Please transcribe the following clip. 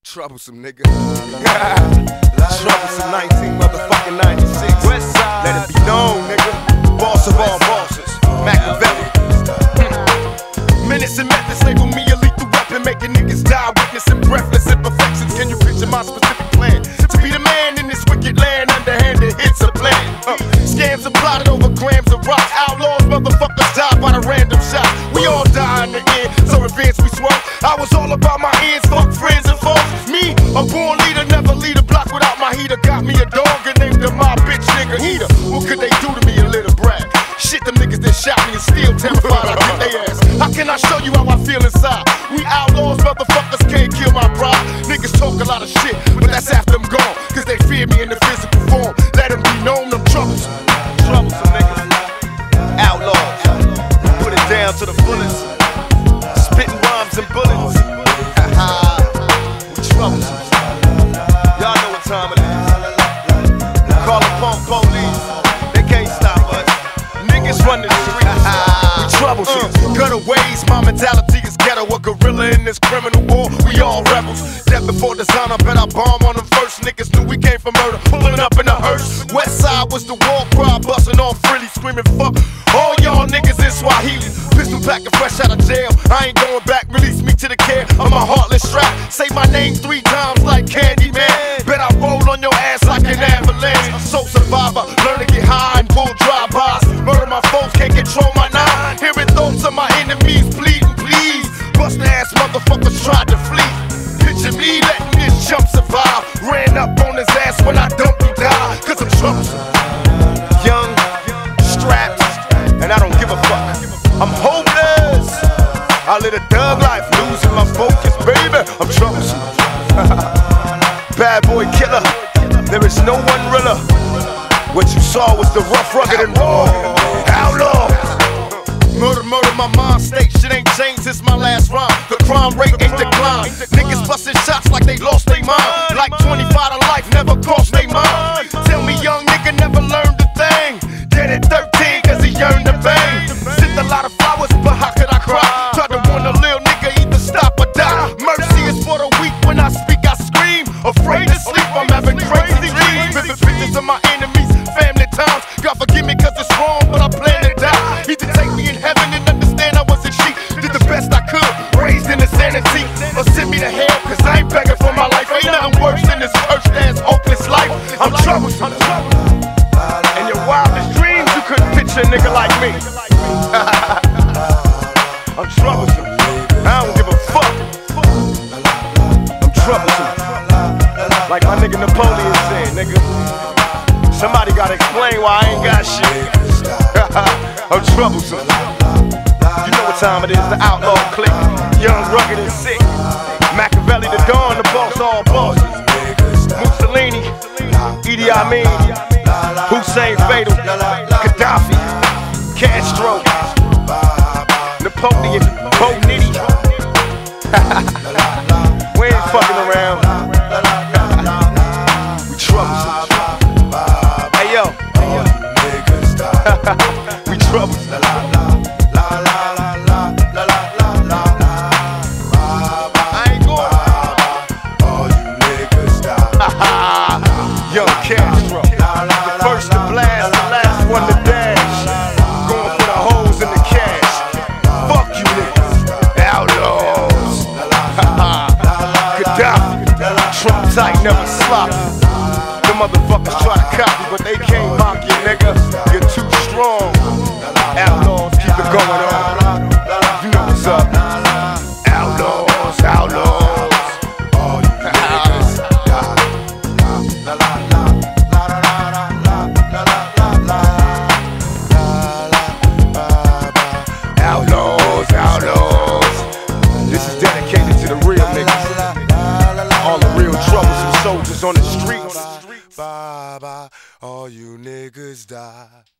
Troublesome nigga. Troublesome 19 motherfucking 96. Let it be known, nigga. Boss of all bosses, Machiavelli. Minutes and methods label me a lethal weapon, making niggas die, witnessing breathless imperfections. Can you picture my specific plan? To be the man in this wicked land, underhanded hits a plan. Scams are plotted over grams of rocks. Outlaws, motherfuckers die by the random shot. We all die in the end, so advance we swung. I was all about my ends, fuck friends and foes. Me, a born leader, never lead a block without my heater. Got me a dog and named him my bitch nigga eater. What could they do to me, a little brat? Shit, them niggas that shot me and still terrified I get they ass. How can I show you how I feel inside? We outlaws, motherfuckers can't kill my pride. Niggas talk a lot of shit, but that's after I'm gone. Cause they fear me in the physical form. Let them be known, them troublesome. Troublesome niggas. Outlaws. Put it down to the fullest. Spitting rhymes and bullets. We troublesome. Y'all know what time it is. Call the punk police. They can't stop us. Niggas run the streets. We troublesome. Cutaways, my mentality is ghetto. A gorilla in this criminal war. We all rebels. Death before design, I bet I bomb on them first. Niggas knew we came from murder. Pulling up in a hearse. West side was the war cry. Busting off frilly, screaming fuck all y'all niggas in Swahili. Pistol packing fresh out of jail. I ain't going back. Release me to the care of my heartless strap. Say my name 3 times like Candyman. Bet I roll on your ass like an avalanche. Soul survivor. Learn to get high and pull drive-bys. Murder my foes, can't control my nine. Hearing thoughts of my enemies pleading, please. Bust ass motherfuckers tried to flee. Picture me letting this chump survive. Ran up on his ass when I dumped him die. Cause I'm troublesome. Young, strapped, and I don't give a fuck. I'm hopeless. I live a thug life, losing my focus, baby. I'm troublesome. Bad boy killer. There is no one realer. What you saw was the rough, rugged, and raw. Outlaw. Murder, my mind state. Shit ain't changed since my last rhyme. The crime rate ain't declined. Niggas busting shots like they lost their mind. Like 25 to life, never crossed their mind. Tell me young nigga never learned a thing. Dead at 13 cause he yearned to bang. Sent a lot of flowers, but how could I cry? Tried to warn a little nigga either stop or die. Mercy is for the weak, when I speak I scream. Afraid to sleep, I'm having crazy dreams. Vivid pictures of my enemies, family times. God forgive me cause it's wrong, but I plan to die. Either take me in heaven and understand I wasn't sheep. Did the best I could, raised in insanity. Or send me to hell cause I ain't begging for my life. Ain't nothing worse than this cursed ass hopeless life. I'm troublesome. In your wildest dreams you couldn't picture a nigga like me. I'm troublesome. I don't give a fuck. I'm troublesome. Like my nigga Napoleon said, nigga. Somebody gotta explain why I ain't got shit. I'm troublesome. You know what time it is, the outlaw clique. Young, rugged, and sick. Machiavelli the Dawn, the boss, all bosses. Mussolini, Idi Amin, Hussein Fatal, Gaddafi, Castro, Napoleon, Bo Nitty. We ain't fucking around. We troublesome. Hey yo. We troublesome. Young Castro, the first to blast, the last one to dash. Going for the holes in the cash. Fuck you niggas, outlaws. Gaddafi, Trump tight, never sloppy. The motherfuckers try to copy, but they can't mock you, nigga. You're too strong. Outlaws, keep it going on. You know what's up. Outlaws, outlaws. Outlaws, outlaws. This is dedicated to the real niggas. All the real troublesome soldiers on the streets. Bye bye, all you niggas die.